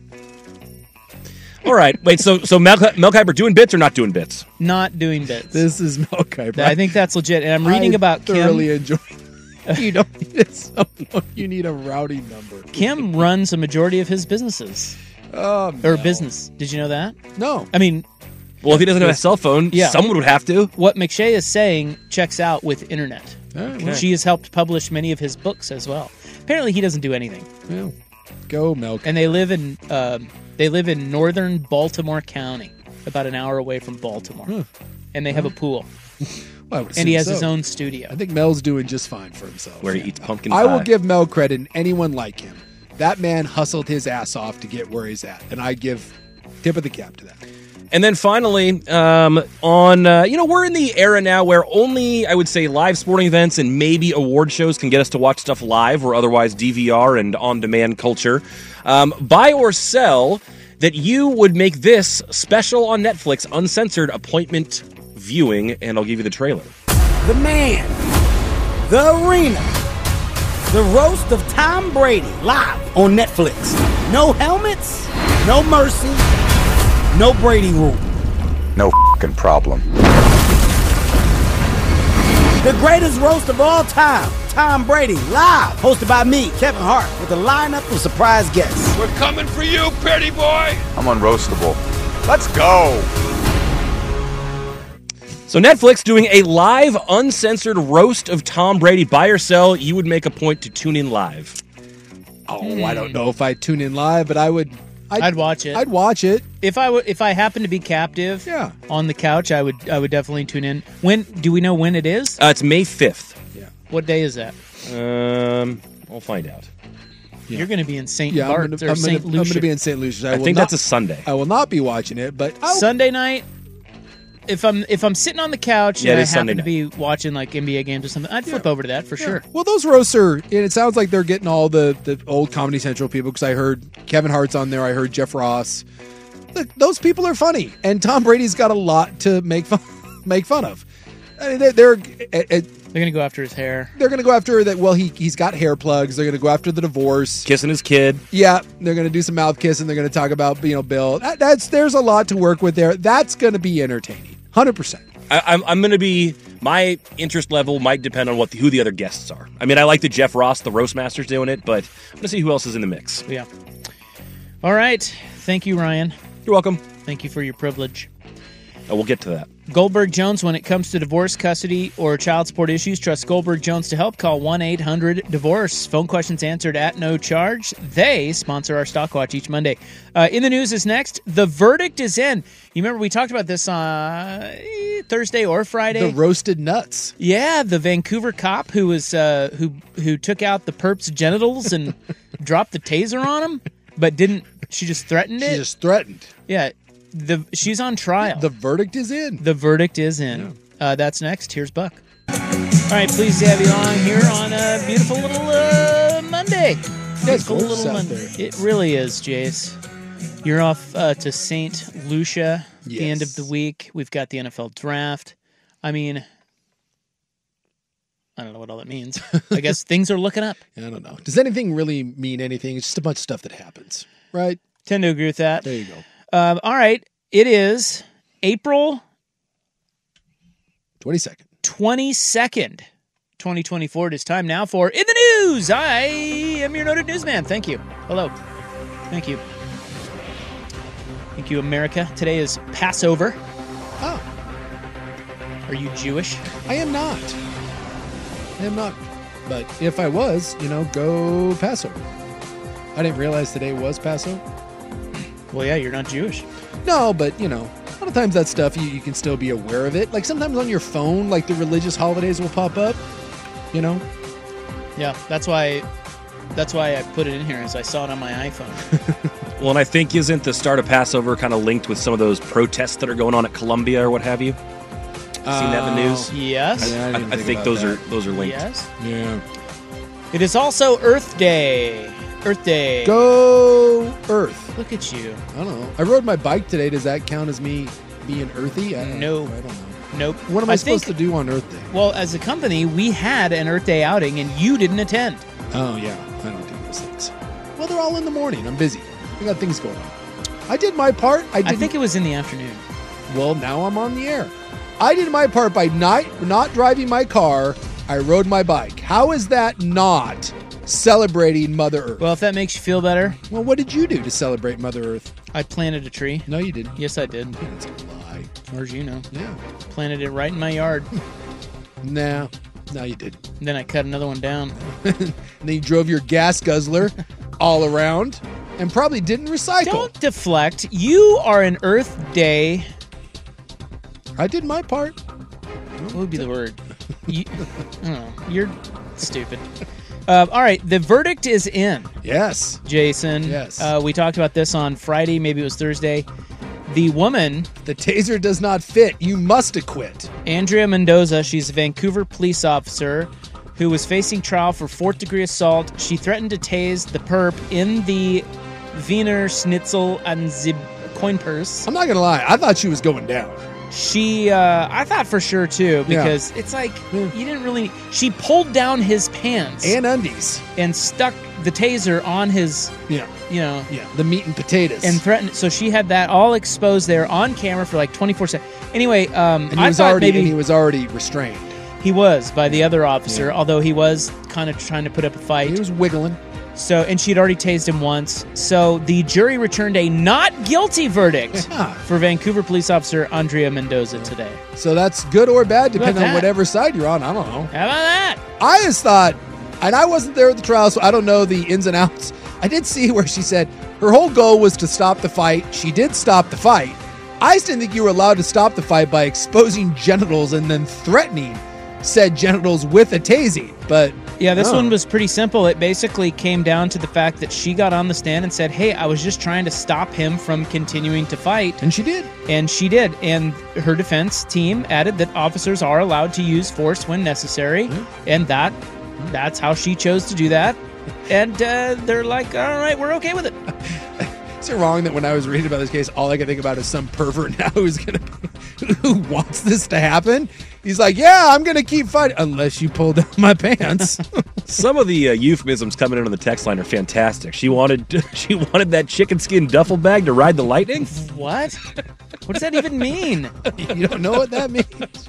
Speaker 9: all right, wait. So, so Mel, Mel Kiper doing bits or not doing bits?
Speaker 7: Not doing bits.
Speaker 8: This is Mel Kiper.
Speaker 7: I think that's legit. And I'm reading
Speaker 8: I
Speaker 7: about
Speaker 8: thoroughly
Speaker 7: Kim.
Speaker 8: enjoy. You don't need a cell phone. You need a routing number.
Speaker 7: Kim runs a majority of his businesses.
Speaker 8: Oh,
Speaker 7: Or
Speaker 8: no.
Speaker 7: business. Did you know that?
Speaker 8: No.
Speaker 7: I mean,
Speaker 9: Well, if he doesn't have a cell phone,
Speaker 7: Yeah.
Speaker 9: someone would have to.
Speaker 7: what McShay is saying checks out with internet.
Speaker 8: All right, well,
Speaker 7: She has helped publish many of his books as well. Apparently, he doesn't do anything.
Speaker 8: well, go, Mel.
Speaker 7: And they live in um, they live in northern Baltimore County, about an hour away from Baltimore.
Speaker 8: Huh.
Speaker 7: And they have a pool.
Speaker 8: Well, I would
Speaker 7: And he has
Speaker 8: assume
Speaker 7: his
Speaker 8: so.
Speaker 7: own studio.
Speaker 8: I think Mel's doing just fine for himself.
Speaker 9: Where he eats pumpkin
Speaker 8: I
Speaker 9: pie.
Speaker 8: will give Mel credit, and anyone like him. That man hustled his ass off to get where he's at, and I give tip of the cap to that.
Speaker 9: And then finally, um, on, uh, you know, we're in the era now where only, I would say, live sporting events and maybe award shows can get us to watch stuff live or otherwise D V R and on-demand culture. Um, buy or sell, that you would make this special on Netflix, uncensored appointment viewing, and I'll give you the trailer.
Speaker 19: The man, the arena, the roast of Tom Brady, live on Netflix. No helmets, no mercy, no Brady rule.
Speaker 20: No f***ing problem.
Speaker 19: The greatest roast of all time, Tom Brady, live, hosted by me, Kevin Hart, with a lineup of surprise guests.
Speaker 14: We're coming for you, pretty boy.
Speaker 20: I'm unroastable. Let's go.
Speaker 9: So Netflix doing a live, uncensored roast of Tom Brady. Buy or sell, you would make a point to tune in live.
Speaker 8: Oh, mm. I don't know if I'd tune in live, but I would... I'd,
Speaker 7: I'd watch it.
Speaker 8: I'd watch it.
Speaker 7: If I would, if I happen to be captive
Speaker 8: yeah.
Speaker 7: on the couch, I would I would definitely tune in. When do we know when it is?
Speaker 9: Uh, it's May fifth.
Speaker 8: Yeah.
Speaker 7: What day is that?
Speaker 9: Um, I'll find out.
Speaker 7: Yeah. You're going to be in Saint
Speaker 8: Yeah,
Speaker 7: Bart's
Speaker 8: I'm
Speaker 7: or Saint
Speaker 8: Lucia. I'm going to be in Saint Lucia. I,
Speaker 9: I think
Speaker 8: not,
Speaker 9: that's a Sunday.
Speaker 8: I will not be watching it, but I'll,
Speaker 7: Sunday night. If I'm if I'm sitting on the couch
Speaker 9: yeah,
Speaker 7: and I
Speaker 9: happen
Speaker 7: Sunday
Speaker 9: to
Speaker 7: night. be watching like N B A games or something, I'd flip
Speaker 8: yeah.
Speaker 7: over to that for
Speaker 8: yeah.
Speaker 7: sure.
Speaker 8: Well, those roasts are, and it sounds like they're getting all the, the old Comedy Central people, because I heard Kevin Hart's on there, I heard Jeff Ross. Look, those people are funny, and Tom Brady's got a lot to make fun, make fun of. I mean, they're they're, uh,
Speaker 7: they're going to go after his hair.
Speaker 8: They're going to go after that. Well, he he's got hair plugs. They're going to go after the divorce,
Speaker 9: kissing his kid.
Speaker 8: Yeah, they're going to do some mouth kissing. They're going to talk about you know Bill. That, that's there's a lot to work with there. That's going to be entertaining, one hundred percent.
Speaker 9: I, I'm I'm going to be my interest level might depend on what the, who the other guests are. I mean, I like the Jeff Ross, the Roastmasters doing it, but I'm going to see who else is in the mix.
Speaker 7: Yeah. All right. Thank you, Ryan.
Speaker 9: You're welcome.
Speaker 7: Thank you for your privilege.
Speaker 9: Oh, we'll get to that.
Speaker 7: Goldberg Jones, when it comes to divorce, custody, or child support issues, trust Goldberg Jones to help. Call one eight hundred divorce. Phone questions answered at no charge. They sponsor our Stock Watch each Monday. Uh, in the news is next. The verdict is in. You remember we talked about this on uh, Thursday or Friday?
Speaker 8: The roasted nuts.
Speaker 7: Yeah, the Vancouver cop who was uh, who who took out the perp's genitals and dropped the taser on him, but didn't. She just threatened it.
Speaker 8: She just threatened.
Speaker 7: Yeah. The she's on trial.
Speaker 8: The verdict is in.
Speaker 7: The verdict is in. Yeah. Uh, that's next. Here's Buck. All right, pleased to have you on here on a beautiful little uh, Monday. Beautiful
Speaker 8: yeah,
Speaker 7: little Monday. There. It really is, Jace. You're off uh, to Saint Lucia at yes. the end of the week. We've got the N F L draft. I mean, I don't know what all that means. I guess things are looking up.
Speaker 8: I don't know. Does anything really mean anything? It's just a bunch of stuff that happens, right?
Speaker 7: Tend to agree with that.
Speaker 8: There you go.
Speaker 7: Um, all right. It is April
Speaker 8: twenty-second.
Speaker 7: twenty-second, twenty twenty-four. It is time now for In the News. I am your noted newsman. Thank you. Hello. Thank you. Thank you, America. Today is Passover.
Speaker 8: Oh.
Speaker 7: Are you Jewish?
Speaker 8: I am not. I am not. But if I was, you know, go Passover. I didn't realize today was Passover.
Speaker 7: Well, yeah, you're not Jewish.
Speaker 8: No, but, you know, a lot of times that stuff, you, you can still be aware of it. Like, sometimes on your phone, like, the religious holidays will pop up, you know?
Speaker 7: Yeah, that's why that's why I put it in here, as I saw it on my iPhone.
Speaker 9: Well, and I think isn't the start of Passover kind of linked with some of those protests that are going on at Columbia or what have you? Uh, Seen that in the news?
Speaker 7: Yes.
Speaker 9: I, I, I think, think those that. are those are linked.
Speaker 7: Yes.
Speaker 8: Yeah.
Speaker 7: It is also Earth Day. Earth Day.
Speaker 8: Go Earth.
Speaker 7: Look at you.
Speaker 8: I don't know. I rode my bike today. Does that count as me being earthy? I don't,
Speaker 7: no.
Speaker 8: I don't know.
Speaker 7: Nope.
Speaker 8: What am I, I
Speaker 7: supposed
Speaker 8: think, to do on Earth Day?
Speaker 7: Well, as a company, we had an Earth Day outing, and you didn't attend.
Speaker 8: Oh, yeah. I don't do those things. Well, they're all in the morning. I'm busy. I got things going on. I did my part. I,
Speaker 7: I think it was in the afternoon.
Speaker 8: Well, now I'm on the air. I did my part by not, not driving my car. I rode my bike. How is that not celebrating Mother Earth?
Speaker 7: Well, if that makes you feel better.
Speaker 8: Well, what did you do to celebrate Mother Earth?
Speaker 7: I planted a tree.
Speaker 8: No, you didn't.
Speaker 7: Yes, I did.
Speaker 8: That's a lie.
Speaker 7: Where's you know?
Speaker 8: Yeah.
Speaker 7: Planted it right in my yard.
Speaker 8: Nah. No, you didn't.
Speaker 7: And then I cut another one down.
Speaker 8: And then you drove your gas guzzler all around and probably didn't recycle.
Speaker 7: Don't deflect. You are an Earth Day.
Speaker 8: I did my part.
Speaker 7: What would be the word? You, I don't know. You're stupid. Uh, all right. The verdict is in.
Speaker 8: Yes.
Speaker 7: Jason.
Speaker 8: Yes.
Speaker 7: Uh, we talked about this on Friday. Maybe it was Thursday. The woman.
Speaker 8: The taser does not fit. You must acquit.
Speaker 7: Andrea Mendoza. She's a Vancouver police officer who was facing trial for fourth degree assault. She threatened to tase the perp in the Wiener Schnitzel and the coin purse.
Speaker 8: I'm not gonna lie, I thought she was going down.
Speaker 7: She, uh, I thought for sure too, because yeah. it's like you didn't really. She pulled down his pants
Speaker 8: and undies
Speaker 7: and stuck the taser on his.
Speaker 8: Yeah,
Speaker 7: you know,
Speaker 8: yeah, the meat and potatoes,
Speaker 7: and threatened. So she had that all exposed there on camera for like twenty-four seconds. Anyway, um,
Speaker 8: and he
Speaker 7: I
Speaker 8: was
Speaker 7: thought
Speaker 8: already
Speaker 7: maybe
Speaker 8: and he was already restrained.
Speaker 7: He was by the other officer,
Speaker 8: Yeah.
Speaker 7: although he was kind of trying to put up a fight.
Speaker 8: He was wiggling.
Speaker 7: So, and she'd already tased him once. So the jury returned a not guilty verdict
Speaker 8: Yeah.
Speaker 7: for Vancouver police officer Andrea Mendoza today.
Speaker 8: So that's good or bad,
Speaker 7: How about
Speaker 8: depending on
Speaker 7: that?
Speaker 8: whatever side you're on. I don't know.
Speaker 7: How about that?
Speaker 8: I just thought, and I wasn't there at the trial, so I don't know the ins and outs. I did see where she said her whole goal was to stop the fight. She did stop the fight. I just didn't think you were allowed to stop the fight by exposing genitals and then threatening said genitals with a tasing. But
Speaker 7: Yeah, this
Speaker 8: no.
Speaker 7: one was pretty simple. It basically came down to the fact that she got on the stand and said, hey, I was just trying to stop him from continuing to fight.
Speaker 8: And she did.
Speaker 7: And she did. And her defense team added that officers are allowed to use force when necessary.
Speaker 8: Mm-hmm.
Speaker 7: And that that's how she chose to do that. And uh, they're like, all right, we're okay with it.
Speaker 8: Is it wrong that when I was reading about this case, all I could think about is some pervert now who's gonna who wants this to happen? He's like, yeah, I'm gonna keep fighting unless you pull down my pants.
Speaker 9: Some of the uh, euphemisms coming in on the text line are fantastic. She wanted she wanted that chicken skin duffel bag to ride the lightning.
Speaker 7: What? What does that even mean?
Speaker 8: You don't know what that means?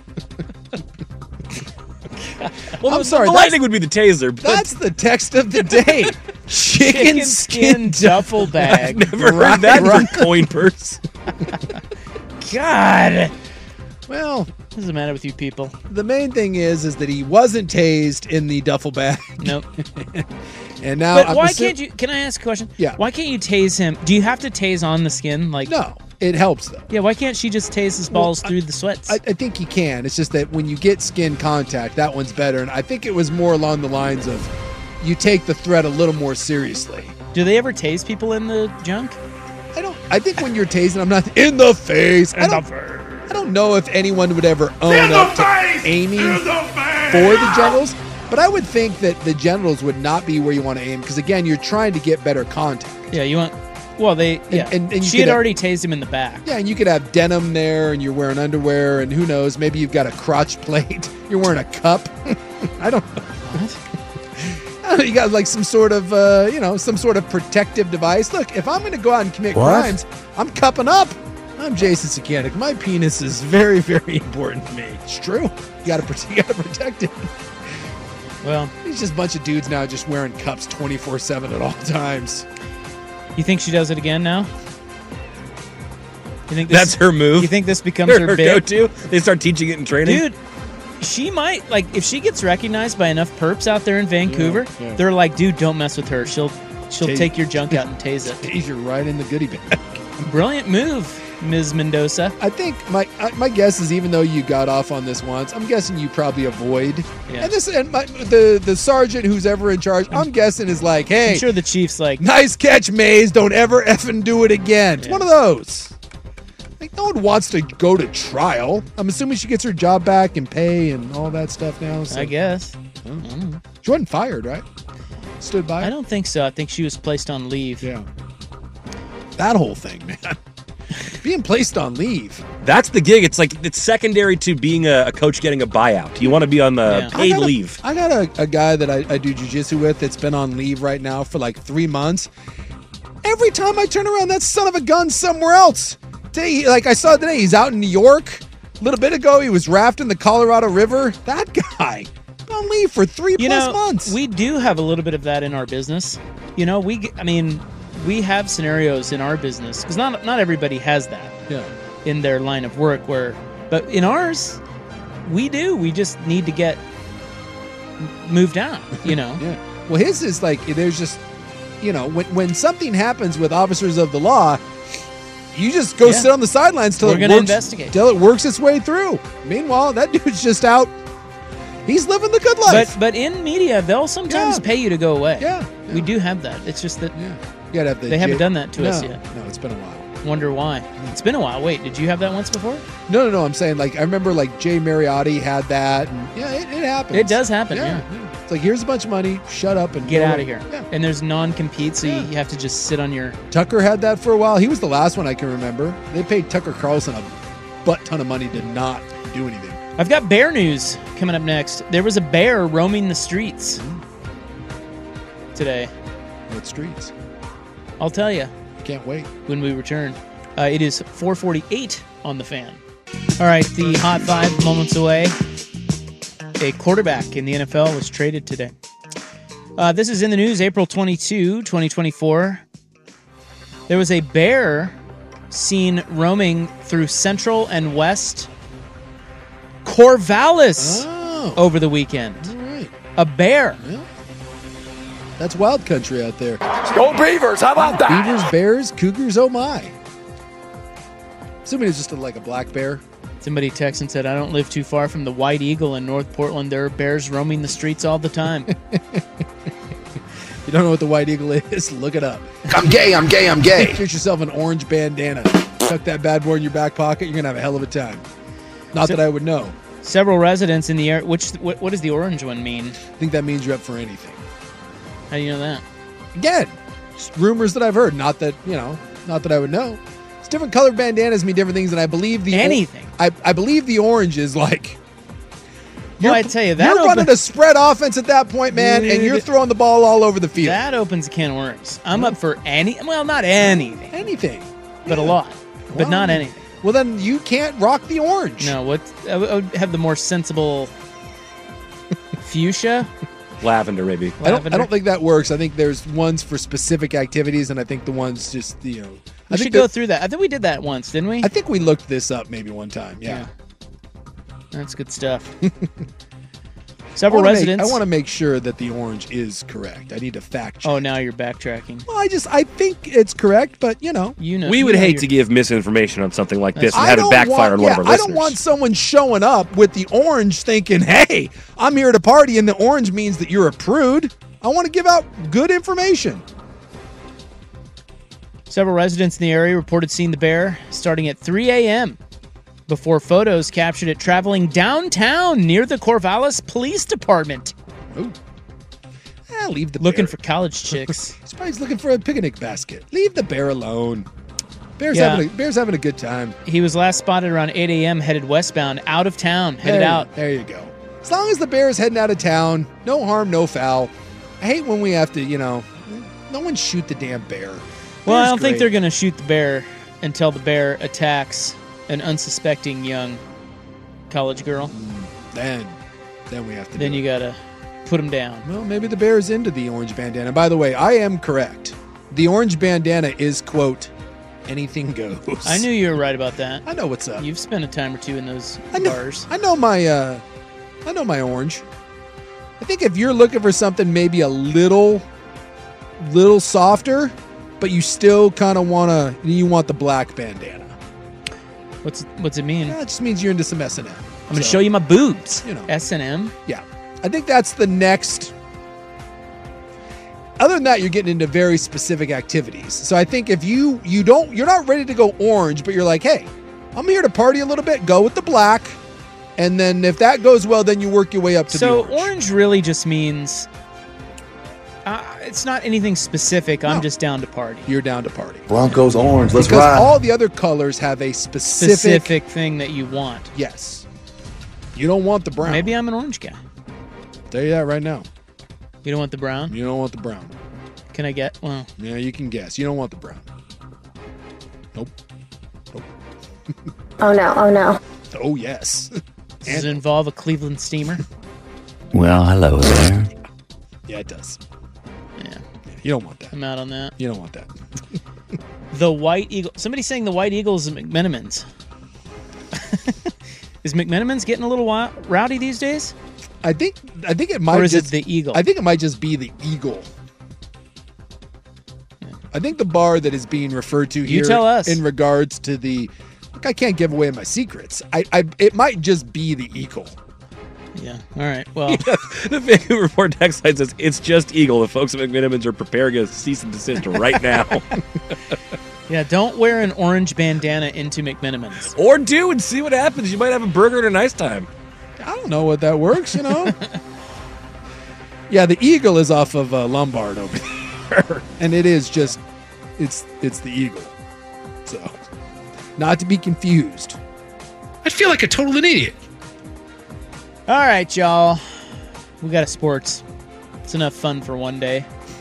Speaker 9: Well,
Speaker 8: I'm
Speaker 9: the,
Speaker 8: sorry,
Speaker 9: the
Speaker 8: that's-
Speaker 9: lightning would be the taser. But
Speaker 8: That's the text of the day. Chicken,
Speaker 7: Chicken
Speaker 8: skin,
Speaker 7: skin duffel bag.
Speaker 9: I've never
Speaker 8: Right,
Speaker 9: heard that
Speaker 8: right.
Speaker 9: from coin purse.
Speaker 7: God.
Speaker 8: Well,
Speaker 7: What's the matter with you people?
Speaker 8: the main thing is is that he wasn't tased in the duffel bag.
Speaker 7: Nope.
Speaker 8: And now
Speaker 7: But
Speaker 8: I'm
Speaker 7: why
Speaker 8: assu-
Speaker 7: can't you? Can I ask a question?
Speaker 8: Yeah.
Speaker 7: Why can't you tase him? Do you have to tase on the skin? Like
Speaker 8: No, it helps though.
Speaker 7: Yeah. Why can't she just tase his balls
Speaker 8: Well,
Speaker 7: through the sweats?
Speaker 8: I, I think you can. It's just that when you get skin contact, that one's better. And I think it was more along the lines of you take the threat a little more seriously.
Speaker 7: Do they ever tase people in the junk?
Speaker 8: I don't. I think when you're tasing, I'm not in the face. I
Speaker 7: In the
Speaker 8: don't. I don't know if anyone would ever own
Speaker 16: In the
Speaker 8: up to
Speaker 16: face!
Speaker 8: aiming
Speaker 16: In the face!
Speaker 8: for the genitals. But I would think that the genitals would not be where you want to aim because again, you're trying to get better contact.
Speaker 7: Yeah. You want? Well, they. Yeah.
Speaker 8: and- and you
Speaker 7: she
Speaker 8: could
Speaker 7: had
Speaker 8: have-
Speaker 7: already tased him in the back.
Speaker 8: Yeah, and you could have denim there, and you're wearing underwear, and who knows? Maybe you've got a crotch plate. You're wearing a cup. I don't know. I don't know, you got like some sort of, uh, you know, some sort of protective device. Look, if I'm going to go out and commit
Speaker 20: What?
Speaker 8: crimes, I'm cupping up. I'm Jason Sakanik. My penis is very, very important to me. It's true. You got to you got to protect it.
Speaker 7: Well,
Speaker 8: There's just a bunch of dudes now just wearing cups twenty-four seven at all times.
Speaker 7: you think she does it again now? You think this,
Speaker 9: That's her move.
Speaker 7: You think this becomes her,
Speaker 9: her
Speaker 7: big?
Speaker 9: go-to? They start teaching it in training.
Speaker 7: Dude, she might like if she gets recognized by enough perps out there in Vancouver.
Speaker 8: Yeah, yeah.
Speaker 7: They're like, dude, don't mess with her. She'll she'll
Speaker 8: Tase-
Speaker 7: take your junk out and tase it.
Speaker 8: He's you're right in the goodie bag.
Speaker 7: Brilliant move, Miz Mendoza.
Speaker 8: I think my uh, my guess is even though you got off on this once, I'm guessing you probably avoid.
Speaker 7: Yeah.
Speaker 8: And this and my, the the sergeant who's ever in charge, I'm guessing is like, hey,
Speaker 7: I'm sure the chief's like,
Speaker 8: nice catch, Mays. Don't ever effing do it again. It's one of those. Like no one wants to go to trial. I'm assuming she gets her job back and pay and all that stuff now. So.
Speaker 7: I guess.
Speaker 8: She wasn't fired, right? Stood by.
Speaker 7: I don't think so. I think she was placed on leave.
Speaker 8: Yeah. That whole thing, man. Being placed on leave.
Speaker 9: That's the gig. It's like it's secondary to being a, a coach getting a buyout. You want to be on the
Speaker 7: Yeah.
Speaker 9: paid
Speaker 8: I got a-
Speaker 9: leave.
Speaker 8: I got a, a guy that I, I do jujitsu with that's been on leave right now for like three months. Every time I turn around, that son of a gun somewhere else. Today, like I saw today, he's out in New York. A little bit ago, he was rafting the Colorado River. That guy on leave for three
Speaker 7: You
Speaker 8: plus
Speaker 7: know,
Speaker 8: months.
Speaker 7: we do have a little bit of that in our business. You know, we. I mean, we have scenarios in our business because not not everybody has that.
Speaker 8: Yeah.
Speaker 7: In their line of work, where, but in ours, we do. We just need to get moved out. You know.
Speaker 8: Yeah. Well, his is like there's just, you know, when when something happens with officers of the law, you just go
Speaker 7: Yeah.
Speaker 8: sit on the sidelines till
Speaker 7: We're
Speaker 8: it
Speaker 7: gonna
Speaker 8: works,
Speaker 7: investigate.
Speaker 8: till it works its way through. Meanwhile, that dude's just out. He's living the good life.
Speaker 7: But but in media, they'll sometimes
Speaker 8: Yeah.
Speaker 7: pay you to go away.
Speaker 8: Yeah,
Speaker 7: We do have that. It's just that
Speaker 8: yeah. You gotta have the
Speaker 7: they haven't
Speaker 8: J-
Speaker 7: done that to
Speaker 8: no,
Speaker 7: us yet.
Speaker 8: No, it's been a while.
Speaker 7: Wonder why. It's been a while. Wait, did you have that once before?
Speaker 8: No, no, no. I'm saying like I remember like Jay Mariotti had that. And, yeah, it, it happens.
Speaker 7: It does happen. Yeah.
Speaker 8: yeah. It's like, here's a bunch of money. Shut up and
Speaker 7: Get
Speaker 8: go
Speaker 7: out
Speaker 8: away.
Speaker 7: of here.
Speaker 8: Yeah.
Speaker 7: And there's non-compete, so you you have to just sit on your...
Speaker 8: Tucker had that for a while. He was the last one I can remember. They paid Tucker Carlson a butt ton of money to not do anything.
Speaker 7: I've got bear news coming up next. There was a bear roaming the streets today.
Speaker 8: What streets?
Speaker 7: I'll tell you.
Speaker 8: Can't wait.
Speaker 7: When we return. Uh, it is four forty-eight on the fan. All right, the hot five moments away. A quarterback in the N F L was traded today. Uh, this is in the news, April twenty-second, twenty twenty-four. There was a bear seen roaming through Central and West Corvallis
Speaker 8: oh.
Speaker 7: over the weekend.
Speaker 8: All right.
Speaker 7: A bear.
Speaker 8: Yeah. That's wild country out there.
Speaker 16: Go Beavers! How about that?
Speaker 8: Beavers, bears, cougars, oh my. Assuming it's just a, like a black bear.
Speaker 7: Somebody texted and said, I don't live too far from the White Eagle in North Portland. There are bears roaming the streets all the time.
Speaker 8: You don't know what the White Eagle is? Look it up.
Speaker 16: I'm gay, I'm gay, I'm gay.
Speaker 8: Get yourself an orange bandana. Tuck that bad boy in your back pocket. You're going to have a hell of a time. Not
Speaker 7: So-
Speaker 8: that I would know.
Speaker 7: Several residents in the area. Which what, what does the orange one mean?
Speaker 8: I think that means you're up for anything.
Speaker 7: How do you know that?
Speaker 8: Again, just rumors that I've heard. Not that, you know, not that I would know. It's different colored bandanas mean different things, and I believe the
Speaker 7: Anything.
Speaker 8: I, I believe the orange is like.
Speaker 7: Well, I tell you, that
Speaker 8: you're
Speaker 7: open-
Speaker 8: running a spread offense at that point, man, and you're throwing the ball all over the field.
Speaker 7: That opens a can of worms. I'm up for any. Well, not anything,
Speaker 8: Anything.
Speaker 7: but a lot, but
Speaker 8: Well,
Speaker 7: not anything.
Speaker 8: Well, then you can't rock the orange.
Speaker 7: No, what I would I would have the more sensible fuchsia.
Speaker 9: Lavender, maybe.
Speaker 8: I don't, I
Speaker 7: Lavender.
Speaker 8: don't think that works. I think there's ones for specific activities, and I think the ones just, you know.
Speaker 7: We
Speaker 8: I
Speaker 7: should
Speaker 8: think
Speaker 7: go
Speaker 8: that-
Speaker 7: through that. I think we did that once, didn't we?
Speaker 8: I think we looked this up maybe one time. Yeah.
Speaker 7: That's good stuff.
Speaker 8: I
Speaker 7: Several
Speaker 8: wanna make-
Speaker 7: residents.
Speaker 8: I want to make sure that the orange is correct. I need to fact check.
Speaker 7: Oh, now you're backtracking.
Speaker 8: Well, I just I think it's correct, but you know,
Speaker 7: You know,
Speaker 9: We
Speaker 7: you
Speaker 9: would
Speaker 7: know
Speaker 9: hate
Speaker 7: you're-
Speaker 9: to give misinformation on something like this and
Speaker 8: I
Speaker 9: have it
Speaker 8: don't
Speaker 9: backfire
Speaker 8: want,
Speaker 9: on one
Speaker 8: yeah,
Speaker 9: of our
Speaker 8: I
Speaker 9: listeners.
Speaker 8: don't want someone showing up with the orange thinking, "Hey, I'm here to party," and the orange means that you're a prude. I want to give out good information.
Speaker 7: Several residents in the area reported seeing the bear starting at three a.m. before photos captured it traveling downtown near the Corvallis Police Department.
Speaker 8: Ooh. Eh, leave the
Speaker 7: Looking
Speaker 8: bear.
Speaker 7: for college chicks.
Speaker 8: He's probably looking for a picnic basket. Leave the bear alone. Bear's
Speaker 7: Yeah.
Speaker 8: having a, bear's having a good time.
Speaker 7: He was last spotted around eight a.m. headed westbound, out of town, headed
Speaker 8: there,
Speaker 7: out.
Speaker 8: There you go. As long as the bear's heading out of town, no harm, no foul. I hate when we have to, you know, no one shoot the damn bear.
Speaker 7: Well, I
Speaker 8: Bear's
Speaker 7: don't think
Speaker 8: great.
Speaker 7: they're going to shoot the bear until the bear attacks an unsuspecting young college girl.
Speaker 8: Then, then we have to.
Speaker 7: Then
Speaker 8: do
Speaker 7: you
Speaker 8: it.
Speaker 7: got to put him down.
Speaker 8: Well, maybe the bear's into the orange bandana. By the way, I am correct. The orange bandana is, quote, anything goes.
Speaker 7: I knew you were right about that.
Speaker 8: I know what's up.
Speaker 7: You've spent a time or two in those
Speaker 8: I know,
Speaker 7: bars.
Speaker 8: I know my uh I know my orange. I think if you're looking for something maybe a little little softer, but you still kind of want to you want the black bandana.
Speaker 7: What's what's it mean?
Speaker 8: Yeah, it just means you're into some S and M.
Speaker 7: I'm going to show you my boobs.
Speaker 8: You know.
Speaker 7: S and M.
Speaker 8: Yeah. I think that's the next. Other than that, you're getting into very specific activities. So I think if you you don't you're not ready to go orange, but you're like, hey, I'm here to party a little bit. Go with the black, and then if that goes well, then you work your way up to
Speaker 7: So
Speaker 8: the orange.
Speaker 7: orange really just means uh, it's not anything specific. I'm
Speaker 8: No.
Speaker 7: just down to party.
Speaker 8: You're down to party.
Speaker 16: Broncos orange, let's
Speaker 8: Because
Speaker 16: ride.
Speaker 8: all the other colors have a specific,
Speaker 7: Specific thing that you want.
Speaker 8: Yes. You don't want the brown.
Speaker 7: Maybe I'm an orange guy.
Speaker 8: Tell you that right now.
Speaker 7: You don't want the brown?
Speaker 8: You don't want the brown.
Speaker 7: Can I get? Well,
Speaker 8: Yeah, you can guess. You don't want the brown. Nope.
Speaker 21: Oh no, oh no.
Speaker 8: Oh yes.
Speaker 7: does it involve a Cleveland steamer?
Speaker 22: Well, hello there.
Speaker 8: Yeah, it does.
Speaker 7: Yeah.
Speaker 8: You don't want that.
Speaker 7: I'm out on that.
Speaker 8: You don't want that.
Speaker 7: The White Eagle. Somebody's saying the White Eagles is McMenamins. Is McMenamins getting a little wi- rowdy these days?
Speaker 8: I think I think it might
Speaker 7: Or is
Speaker 8: just,
Speaker 7: it the Eagle?
Speaker 8: I think it might just be the Eagle. I think the bar that is being referred to
Speaker 7: You
Speaker 8: here
Speaker 7: tell us.
Speaker 8: in regards to the look, I can't give away my secrets. I, I it might just be the Eagle.
Speaker 7: Yeah. All right. Well,
Speaker 9: The Vancouver Report text line says it's just Eagle. The folks at McMenamins are preparing a cease and desist right now.
Speaker 7: yeah. Don't wear an orange bandana into McMenamins.
Speaker 9: Or do and see what happens. You might have a burger and a nice time.
Speaker 8: I don't know what that works, you know. Yeah, the Eagle is off of uh, Lombard over there, and it is just it's it's the Eagle. So, not to be confused.
Speaker 1: I feel like a total idiot.
Speaker 7: All right, y'all. We got a sports. It's enough fun for one day.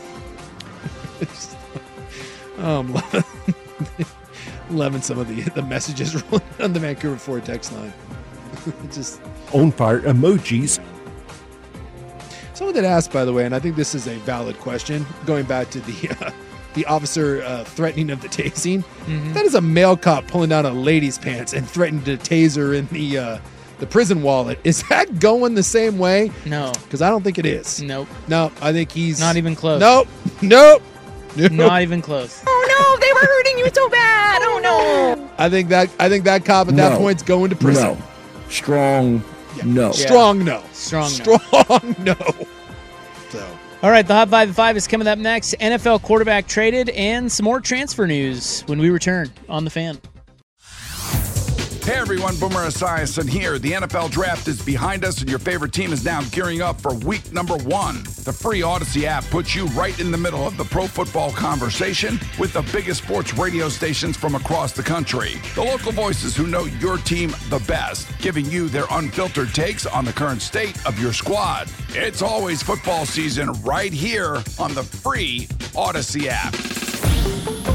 Speaker 8: oh, I'm loving, loving some of the the messages rolling on the Vancouver Ford text line. Just
Speaker 21: on fire emojis.
Speaker 8: Someone that asked, by the way, and I think this is a valid question, going back to the uh, the officer uh, threatening of the tasing.
Speaker 7: Mm-hmm.
Speaker 8: That is a male cop pulling down a lady's pants and threatening to tase her in the uh, the prison wallet. Is that going the same way?
Speaker 7: No,
Speaker 8: because I don't think it is.
Speaker 7: Nope.
Speaker 8: No, I think he's
Speaker 7: not even close.
Speaker 8: Nope. Nope. nope.
Speaker 7: Not even close.
Speaker 23: Oh no, they were hurting you so bad. Oh no.
Speaker 8: I think that I think that cop at
Speaker 21: no.
Speaker 8: that point's going to prison.
Speaker 21: No. Strong
Speaker 8: yeah.
Speaker 21: no.
Speaker 8: Yeah. Strong no.
Speaker 7: Strong
Speaker 8: no. Strong no. So.
Speaker 7: All right, the Hot Five at Five is coming up next. N F L quarterback traded and some more transfer news when we return on The Fan.
Speaker 2: Hey everyone, Boomer Esiason here. The N F L draft is behind us and your favorite team is now gearing up for week number one. The free Odyssey app puts you right in the middle of the pro football conversation with the biggest sports radio stations from across the country. The local voices who know your team the best, giving you their unfiltered takes on the current state of your squad. It's always football season right here on the free Odyssey app.